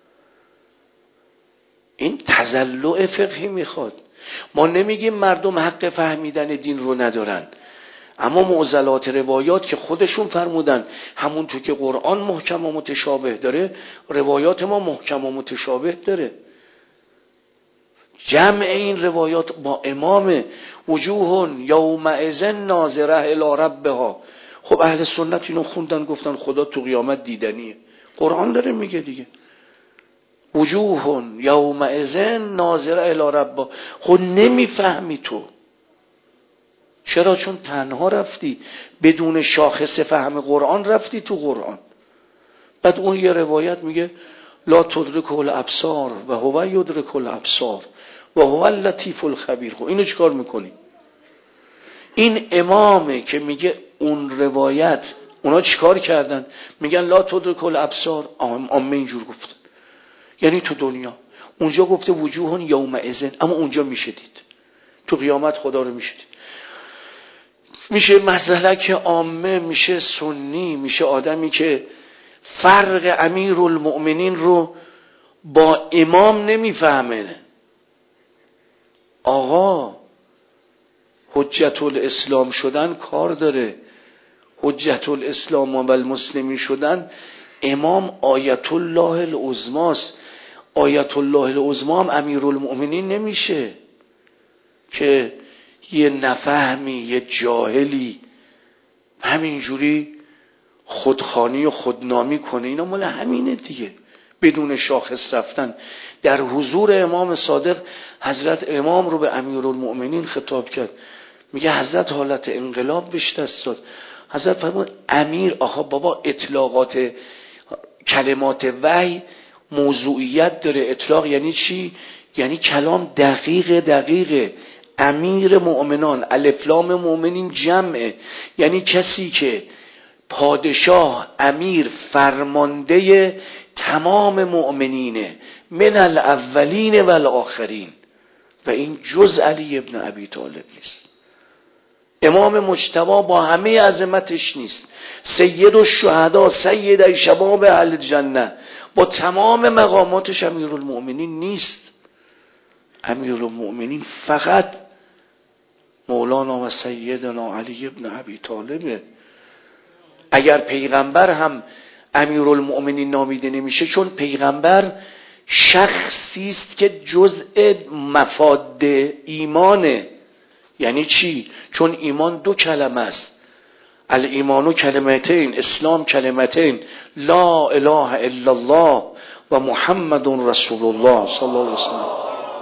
این تزلع فقهی میخواد. ما نمیگیم مردم حق فهمیدن دین رو ندارن، اما معضلات روایات که خودشون فرمودن همونطور که قرآن محکم و متشابه داره روایات ما محکم و متشابه داره. جمع این روایات با امام وجوه یومئذ ناظره الی ربها. خب اهل سنت اینو خوندن گفتن خدا تو قیامت دیدنیه. قرآن داره میگه دیگه وجوه یومئذ ناظره الی ربها. خب نمیفهمی تو. چرا؟ چون تنها رفتی، بدون شاخص فهم قرآن رفتی تو قرآن. بعد اون یه روایت میگه لا تدرک الابصار و هو یدرک الابصار و هو اللطیف الخبیر. خب اینو چیکار میکنی؟ این امامه که میگه اون روایت اونا چیکار کردن؟ میگن لا تدرک الابصار، عامه اینجور گفتن، یعنی تو دنیا. اونجا گفته وجوه یومئذ، اما اونجا میشه دید، تو قیامت خدا رو میشه دید. میشه مسلک عامه، میشه سنی، میشه آدمی که فرق امیرالمؤمنین رو با امام نمیفهمه. آقا حجت الاسلام شدن کار داره. حجت الاسلام و المسلمین شدن امام آیت الله العظماست. آیت الله العظما هم امیرالمؤمنین نمیشه که یه نفهمی، یه جاهلی همینجوری خودخوانی و خودنامی کنه. اینا مال همینه دیگه، بدون شاخص رفتن. در حضور امام صادق حضرت امام رو به امیرالمؤمنین خطاب کرد، میگه حضرت حالت انقلاب بهش دست داد. حضرت فرمود امیر، آها بابا اطلاقات کلمات وحی موضوعیت داره. اطلاق یعنی چی؟ یعنی کلام دقیق دقیقه. امیر مؤمنان، الف لام مؤمنین جمعه، یعنی کسی که پادشاه، امیر، فرمانده تمام مؤمنینه، من الاولین و الاخرین، و این جز علی ابن ابی طالب نیست. امام مجتبی با همه عظمتش نیست، سید الشهدا، سید شباب اهل الجنه، با تمام مقاماتش امیرالمؤمنین نیست. امیرالمؤمنین فقط مولانا و سیدنا علی ابن ابی طالبه. اگر پیغمبر هم امیرالمؤمنین نامیده نمیشه، چون پیغمبر شخصی است که جزء مفاد ایمانه. یعنی چی؟ چون ایمان دو کلمه است، الایمان کلمتین، اسلام کلمتین، لا اله الا الله و محمد رسول الله صلی الله علیه وسلم.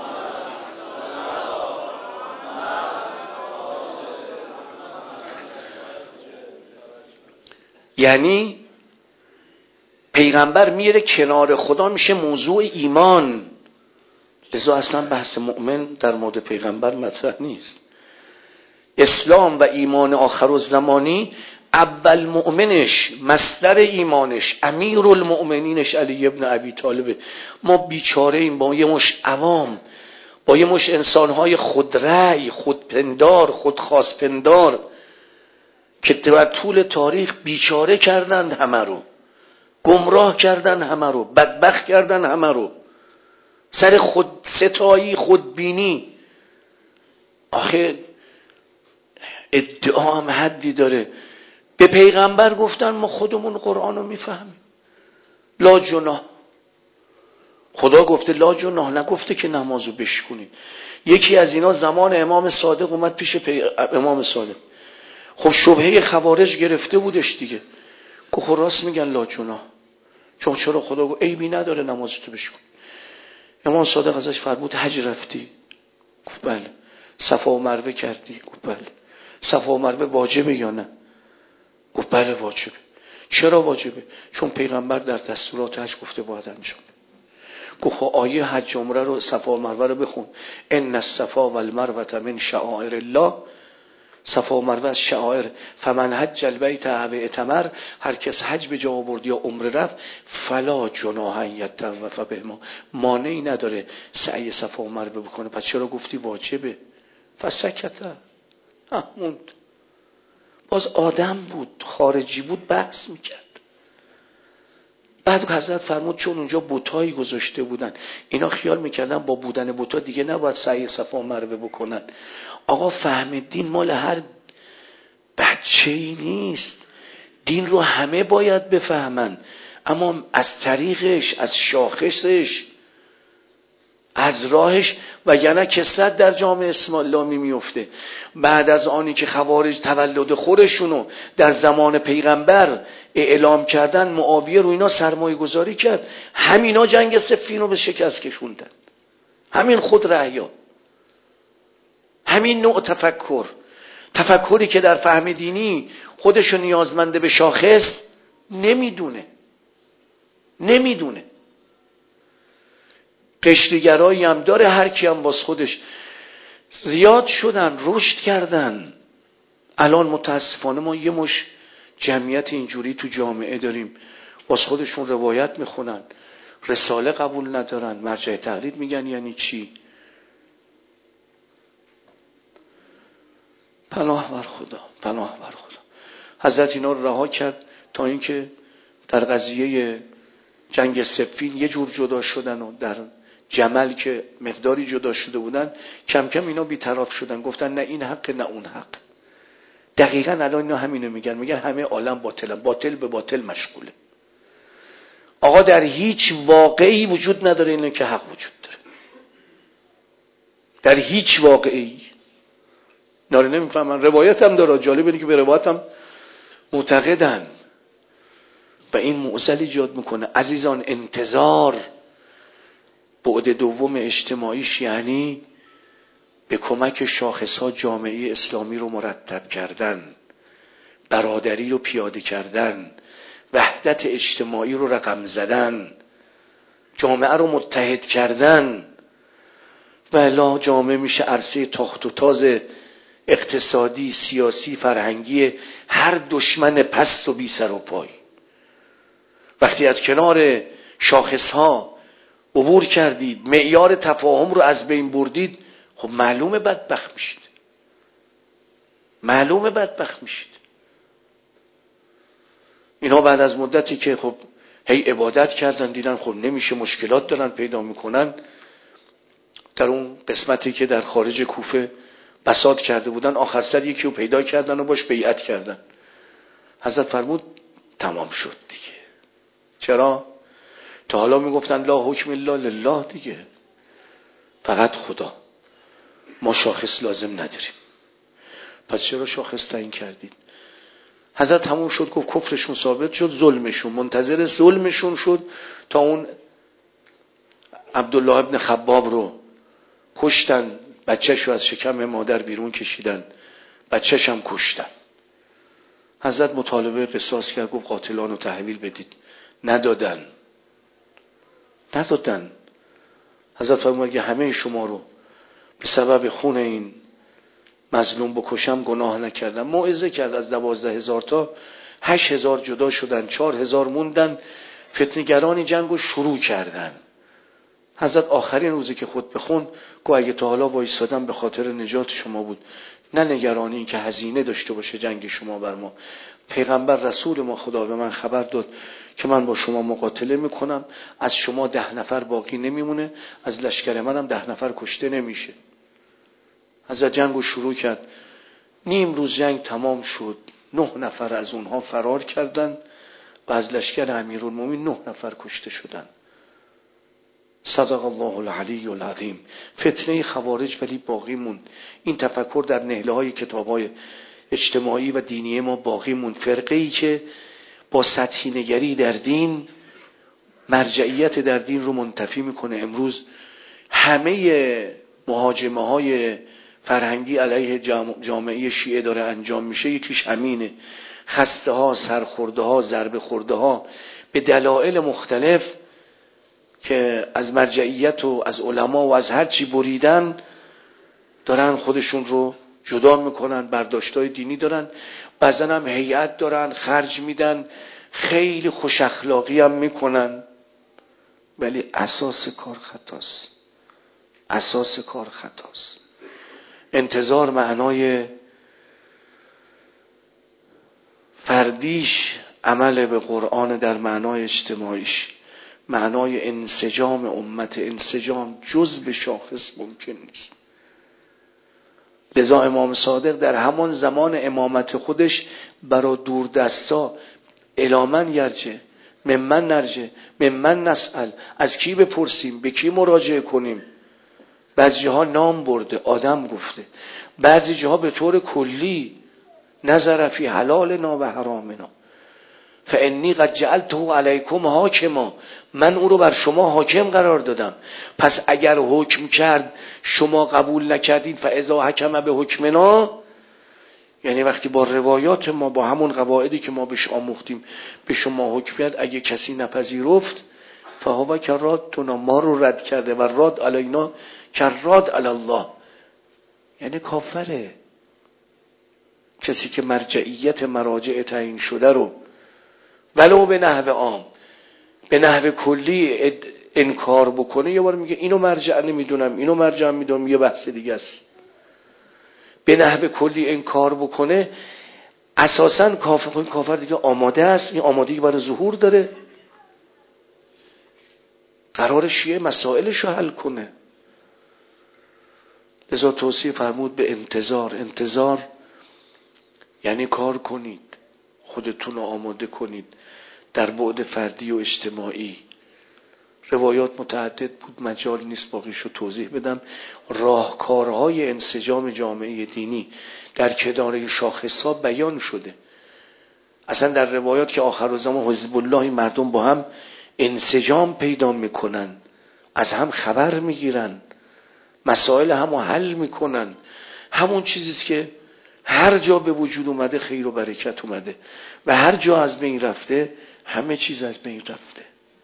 یعنی پیغمبر میره کنار خدا، میشه موضوع ایمان. لذا اصلا بحث مؤمن در مورد پیغمبر مطرح نیست. اسلام و ایمان آخر الزمانی اول مؤمنش، مصدر ایمانش، امیرالمؤمنینش علی ابن ابی طالبه. ما بیچاره ایم با یه مش عوام، با یه مش انسانهای خودرأی، خودپندار، خودخواستپندار که در طول تاریخ بیچاره کردند همه رو، گمراه کردن همه رو، بدبخت کردن همه رو، سر خود ستایی، خودبینی. آخه ادعا هم حدی داره. به پیغمبر گفتن ما خودمون قرآن رو میفهمیم، لا جناح. خدا گفته لا جناح، نگفته که نمازو بشکنید. یکی از اینا زمان امام صادق اومد پیش پی... امام صادق. خب شبهه خوارج گرفته بودش دیگه، که خب راست میگن لا جناح، چون چرا خدا گفت عیبی نداره نمازتو بشکن. امام صادق ازش فرمود حج رفتی؟ گفت بله. صفا و مروه کردی؟ گفت بله. صفا و مروه واجبه یا نه؟ گفت بله واجبه. چرا واجبه؟ چون پیغمبر در دستورات حج گفته باید انجام. گفت خب آیه حج عمره رو، صفا و مروه رو بخون. ان الصفا والمروه من شعائر الله. صفا و مروه از شعائر. فمن حج البیت او اعتمر، هر کس حج به جا آورد یا عمره رفت، فلا جناح ان یطوف بهما، مانعی نداره سعی صفا و مروه بکنه. پس چرا گفتی واجبه؟ فسکت. ها موند. باز آدم بود، خارجی بود، بحث میکرد. بعد حضرت فرمود چون اونجا بتایی گذاشته بودن، اینا خیال میکردن با بودن بتا دیگه نباید سعی صفا و مروه بکنن. آقا فهم دین مال هر بچه‌ای نیست، دین رو همه باید بفهمن، اما از طریقش، از شاخصش، از راهش، وگرنه کثرت در جامعه اسلامی میفته. بعد از آنی که خوارج تولد خودشونو در زمان پیغمبر اعلام کردن، معاویه رو اینا سرمایه گذاری کرد، همینا جنگ صفین رو به شکست کشوندن. همین خود رأیا، همین نوع تفکر، تفکری که در فهم دینی خودشو نیازمنده به شاخص نمیدونه نمیدونه قشریگرایی هم داره، هر کی هم باز خودش. زیاد شدن، رشد کردن. الان متاسفانه ما یه مش جمعیت اینجوری تو جامعه داریم، باز خودشون روایت میخونن، رساله قبول ندارن، مرجع تقلید میگن. یعنی چی؟ پناه بر خدا، پناه بر خدا. حضرت اینا رو رها کرد تا اینکه در قضیه جنگ صفین یه جور جدا شدن و در جمل که مقداری جدا شده بودن، کم کم اینا بی‌طرف شدن، گفتن نه این حق نه اون حق. دقیقاً الان اینا همینو میگن، میگن همه عالم باطل، باطل به باطل مشغوله. آقا در هیچ واقعی وجود نداره اینه که حق وجود داره، در هیچ واقعی. ناره نمیفهمن. روایت هم داره، جالبه که به روایت هم معتقدن و این معضل ایجاد میکنه. عزیزان انتظار بعد دوم اجتماعیش یعنی به کمک شاخصها جامعه اسلامی رو مرتب کردن، برادری رو پیاده کردن، وحدت اجتماعی رو رقم زدن، جامعه رو متحد کردن. ولی جامعه میشه عرصه تاخت و تاز اقتصادی، سیاسی، فرهنگی هر دشمن پست و بی سر و پای. وقتی از کنار شاخص ها عبور کردید، معیار تفاهم رو از بین بردید، خب معلومه بدبخت میشید، معلومه بدبخت میشید. اینا بعد از مدتی که خب هی عبادت کردن، دیدن خب نمیشه، مشکلات دارن پیدا میکنن. در اون قسمتی که در خارج کوفه بساط کرده بودن، آخر سر یکی رو پیدا کردن و باش بیعت کردن. حضرت فرمود تمام شد دیگه. چرا؟ تا حالا میگفتن لا حکم الا لله دیگه، فقط خدا، ما شاخص لازم نداریم. پس چرا شاخص تعیین کردید؟ حضرت تموم شد، گفت کفرشون ثابت شد، ظلمشون، منتظر ظلمشون شد تا اون عبدالله ابن خباب رو کشتن، بچه‌ش رو از شکم مادر بیرون کشیدن، بچه‌ش هم کشتن. حضرت مطالبه قصاص کرد، گفت قاتلان رو تحویل بدید، ندادن ندادن حضرت فرمود اگه همه شما رو به سبب خون این مظلوم بکشم گناه نکردم. موعظه کرد، از دوازده هزار تا هشت هزار جدا شدن، چهار هزار موندن. فتنه‌گرانی جنگ رو شروع کردن. حضرت آخرین روزی که خود بخون گو اگه تا حالا وایسادم به خاطر نجات شما بود، نه نگرانی این که هزینه داشته باشه جنگ شما بر ما. پیغمبر رسول ما خدا به من خبر داد که من با شما مقاتله میکنم، از شما ده نفر باقی نمیمونه، از لشکر منم ده نفر کشته نمیشه. حضرت جنگ رو شروع کرد. نیم روز جنگ تمام شد، نه نفر از اونها فرار کردن و از لشکر امیرالمومنین نه نفر کشته شدن. صدق الله العلی العظیم. فتنه خوارج ولی باقی موند. این تفکر در نهله های کتاب های اجتماعی و دینی ما باقی موند. فرقه ای که با سطحی نگری در دین مرجعیت در دین رو منتفی میکنه. امروز همه مهاجمه های فرهنگی علیه جامعه شیعه داره انجام میشه، یکیش همینه. خسته ها، سرخورده ها، ضربه خورده ها به دلایل مختلف که از مرجعیت و از علما و از هر چی بریدن، دارن خودشون رو جدا میکنن، برداشتای دینی دارن، بعضن هم هیئت دارن، خرج میدن، خیلی خوش اخلاقی هم میکنن، ولی اساس کار خطاست. اساس کار خطاست. انتظار معنای فردیش عمل به قرآن، در معنای اجتماعیش معنای انسجام امت، انسجام جز به شاخص ممکن نیست. لذا امام صادق در همان زمان امامت خودش برا دوردستا الامن یرجه ممن نرجه ممن نسأل، از کی بپرسیم، به کی مراجعه کنیم. بعضی جاها نام برده، آدم گفته، بعضی جاها به طور کلی نظر فی حلالنا و حرامنا فانی قد جعلته علیکم حاکما، من او رو بر شما حاکم قرار دادم. پس اگر حکم کرد شما قبول نکردین، فاذا حکم به حکمنا، یعنی وقتی با روایات ما، با همون قواعدی که ما بهش آموختیم به شما حکم کرد، اگه کسی نپذیرفت فهو کرادتنا، ما رو رد کرده، و راد علینا کراد علی الله، یعنی کافره. کسی که مرجعیت مراجع تعیین شده رو ولو به نحو عام، به نحو کلی انکار بکنه، یه بار میگه اینو مرجع نمیدونم، اینو مرجع میدونم، یه بحث دیگه است. به نحو کلی انکار بکنه، اساساً کافر کافر دیگه آماده است، این آمادگی برای ظهور داره. قرار شیعه مسائلش رو حل کنه. لذا توصیه فرمود به انتظار. انتظار یعنی کار کنید، خودتون رو آماده کنید در بعد فردی و اجتماعی. روایات متعدد بود، مجال نیست باقیشو توضیح بدم. راهکارهای انسجام جامعه دینی در کنار شاخصها بیان شده. اصلا در روایات که آخر الزمان حزب الله، مردم با هم انسجام پیدا میکنن، از هم خبر میگیرن، مسائل همو حل میکنن. همون چیزیست که هر جا به وجود اومده خیر و برکت اومده و هر جا از بین رفته همه چیز از بین رفته.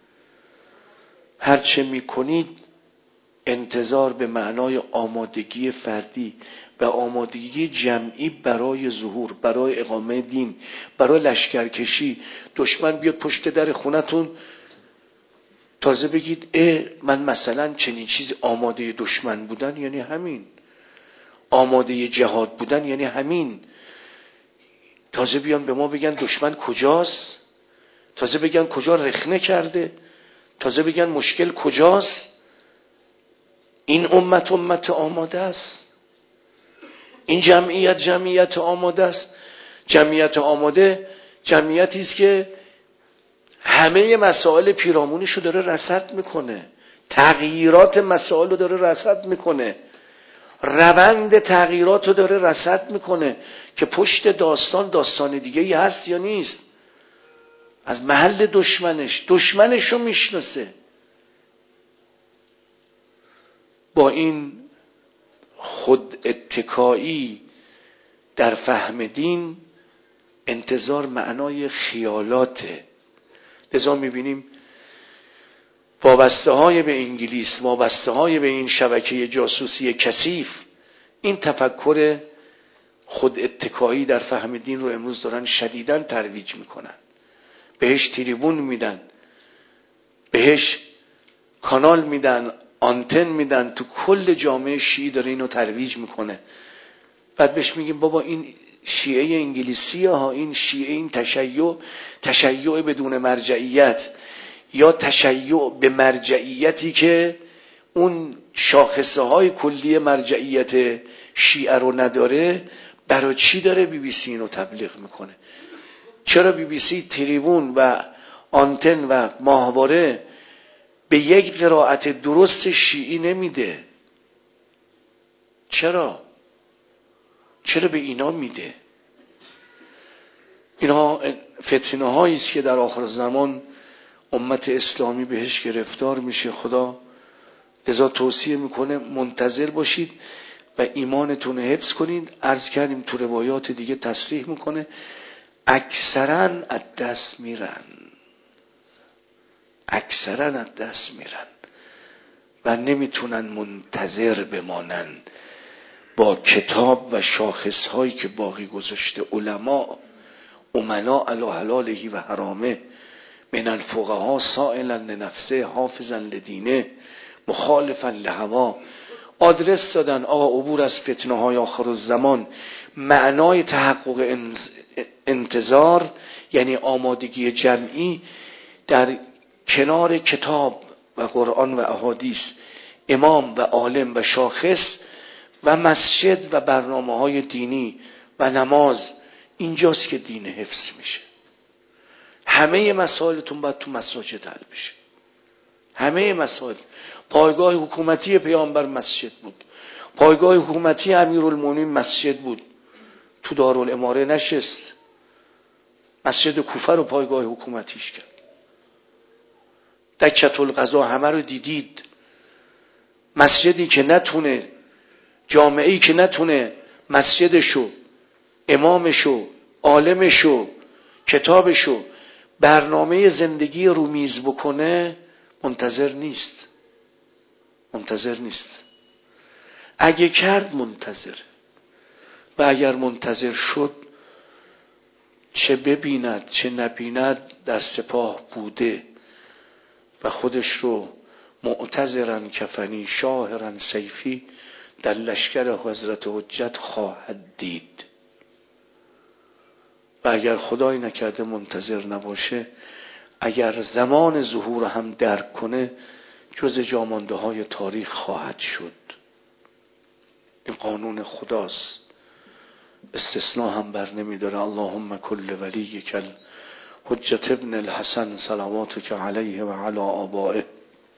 هر چه میکنید انتظار به معنای آمادگی فردی و آمادگی جمعی برای ظهور، برای اقامه دین، برای لشکرکشی. دشمن بیاد پشت در خونتون تازه بگید اه من مثلا چنین چیز آماده دشمن بودن یعنی همین، آماده جهاد بودن یعنی همین. تازه بیان به ما بگن دشمن کجاست، تازه بگن کجا رخنه کرده، تازه بگن مشکل کجاست. این امت امت آماده است، این جمعیت جمعیت آماده است. جمعیت آماده جمعیتی است که همه مسائل پیرامونشو داره رصد میکنه، تغییرات مسائل رو داره رصد میکنه، روند تغییرات رو داره رصد میکنه که پشت داستان داستان دیگه ای هست یا نیست. از محل دشمنش دشمنش رو میشناسه. با این خود اتکایی در فهم دین انتظار معنای خیالاته. لذا میبینیم وابسته های به انگلیس، وابسته های به این شبکه جاسوسی کثیف، این تفکر خود اتکایی در فهم دین رو امروز دارن شدیداً ترویج میکنن، بهش تریبون میدن، بهش کانال میدن، آنتن میدن، تو کل جامعه شیعی داره اینو ترویج میکنه. بعد بهش میگیم بابا این شیعه انگلیسی ها، این شیعه، این تشیع، تشیع بدون مرجعیت یا تشیع به مرجعیتی که اون شاخصه های کلی مرجعیت شیعه رو نداره. برای چی داره بی بی سی اینو تبلیغ میکنه؟ چرا بی بی سی تریبون و آنتن و ماهواره به یک قرائت درست شیعی نمیده؟ چرا؟ چرا به اینا میده؟ اینا فتنه هایی است که در آخر زمان امت اسلامی بهش گرفتار میشه. خدا لذا توصیه میکنه منتظر باشید و ایمانتون حفظ کنید. عرض کردیم تو روایات دیگه تصریح میکنه اکثرا از دست میرن، اکثرا از دست میرن و نمیتونن منتظر بمانن با کتاب و شاخص هایی که باقی گذاشته علما امنا علی حلاله و حرامه من الفقها سائلا لنفسه حافظا لدینه مخالفا لهوا. آدرس دادن آقا عبور از فتنه های آخر الزمان، معنای تحقق انتظار یعنی آمادگی جمعی در کنار کتاب و قرآن و احادیث، امام و عالم و شاخص و مسجد و برنامه های دینی و نماز. اینجاست که دین حفظ میشه. همه مسائلتون باید تو مساجد حل بشه. همه مسائل. پایگاه حکومتی پیامبر مسجد بود، پایگاه حکومتی امیرالمومنین مسجد بود، تو دارالاماره نشست، مسجد کوفه رو پایگاه حکومتیش کرد. دکة القضا همه رو دیدید. مسجدی که نتونه، جامعه‌ای که نتونه مسجدشو، امامشو، عالمشو، کتابشو، برنامه زندگی رو میز بکنه، منتظر نیست. منتظر نیست. اگه کرد منتظر، و اگر منتظر شد چه ببیند چه نبیند در سپاه بوده و خودش رو معتذرن کفنی شاهرن سیفی در لشکر حضرت حجت خواهد دید. و اگر خدای نکرده منتظر نباشه، اگر زمان ظهور هم درک کنه، جز جامانده های تاریخ خواهد شد. این قانون خداست، استثناء هم بر نمی داره. اللهم کل ولی کل حجت ابن الحسن صلواتک علیه و علی آبائه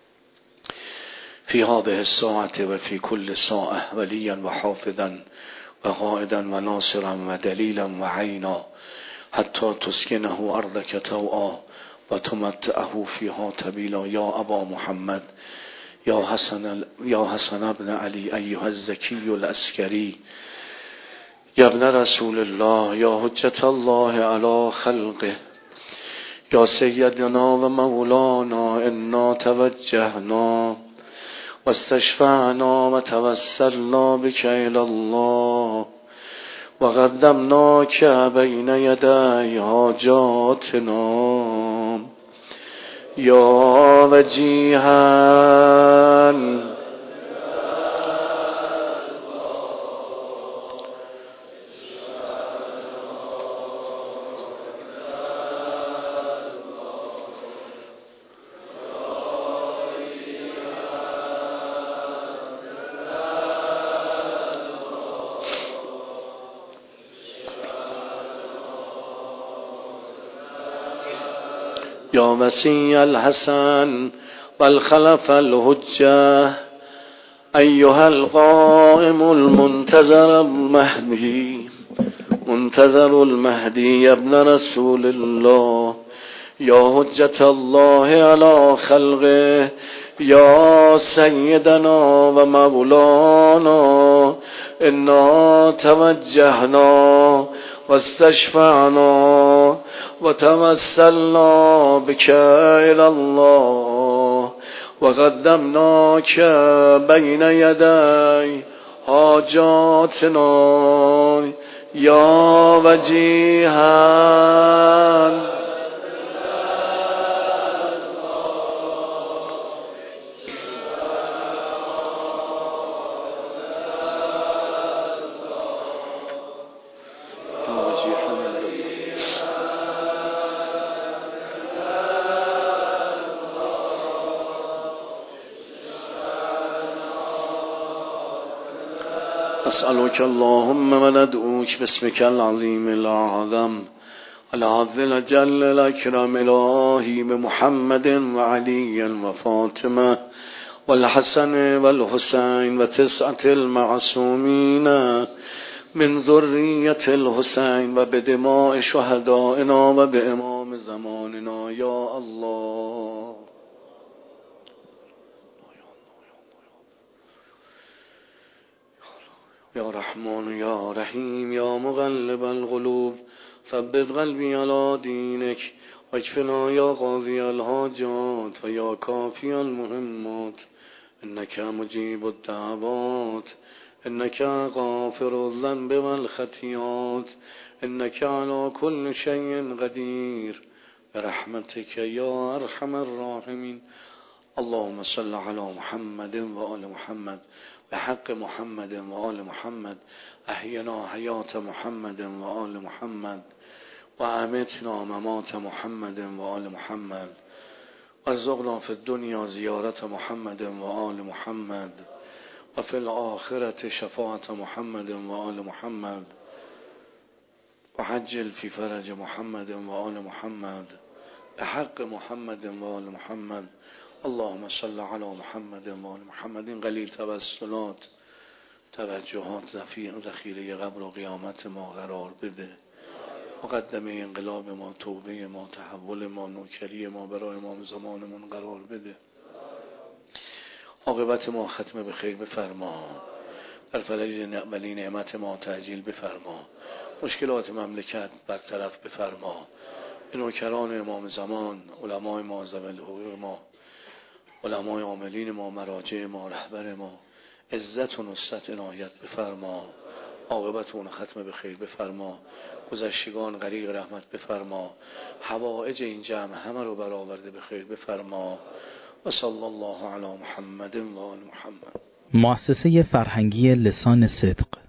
فی هذه الساعة و فی کل ساعة ولیا و حافظا و قائدا و ناصرا و دلیلا و عینا حتی تسکنه ارضک طوعا و تمتعه فیها طویلا. یا ابا محمد یا حسن یا حسن ابن علی ایها الزکی العسکری یا ابن رسول الله یا حجت الله علی خلقه یا سیدنا و مولانا انا توجهنا و استشفعنا و توسلنا بک الی الله و قدمناک بین یدی حاجاتنا یا وجیها یا وسیع الحسن والخلف الحجة ایها القائم المنتظر المهدی منتظر المهدی ابن رسول الله یا حجة الله علی خلقه یا سیدنا و مولانا انا توجهنا واستشفعنا وتوسلنا بك إلى الله وقدمناك بين يدي حاجاتنا يا وجيها أسألك اللهم وندعوك باسمك العظيم الأعظم العز الجل الأكرم إلهي بمحمد وعلي وفاطمة والحسن والحسين وتسعة المعصومين من ذرية الحسين وبدماء شهدائنا وبإمام زماننا يا الله. يا رحمن يا رحيم يا مغلب القلوب ثبت قلبي على دينك واكفنا يا قاضي الحاجات ويا كافي المهمات إنك مجيب الدعوات إنك غافر الذنب والخطيئات إنك على كل شيء قدير برحمتك يا أرحم الراحمين. اللهم صل على محمد وآل محمد بحق محمد وآل محمد أحينا حياة محمد وآل محمد وأمتنا ممات محمد وآل محمد وارزقنا في الدنيا زيارة محمد وآل محمد وفي الآخرة شفاعة محمد وآل محمد وعجل في فرج محمد وآل محمد بحق محمد وآل محمد. اللهم صل على محمد وآل محمد. این قلیل توسلات توجهات ذخیره قبر و قیامت ما قرار بده. مقدمه انقلاب ما، توبه ما، تحول ما، نوکری ما برای امام زمانمون قرار بده. عاقبت ما ختم به خیر بفرما. در فلج ولی نعمت ما تعجیل بفرما. مشکلات مملکت برطرف بفرما. به نوکران امام زمان، علمای ما، ذوی حقوق ما، علمای عاملین ما، مراجع ما، رهبر ما عزت و نصرت عنایت بفرما. عاقبت اون ختم به خیر بفرما. گذشتگان غریق رحمت بفرما. حوائج این جمع همه رو برآورده به خیر بفرما. و صلی الله علی محمد و آل محمد. مؤسسه فرهنگی لسان صدق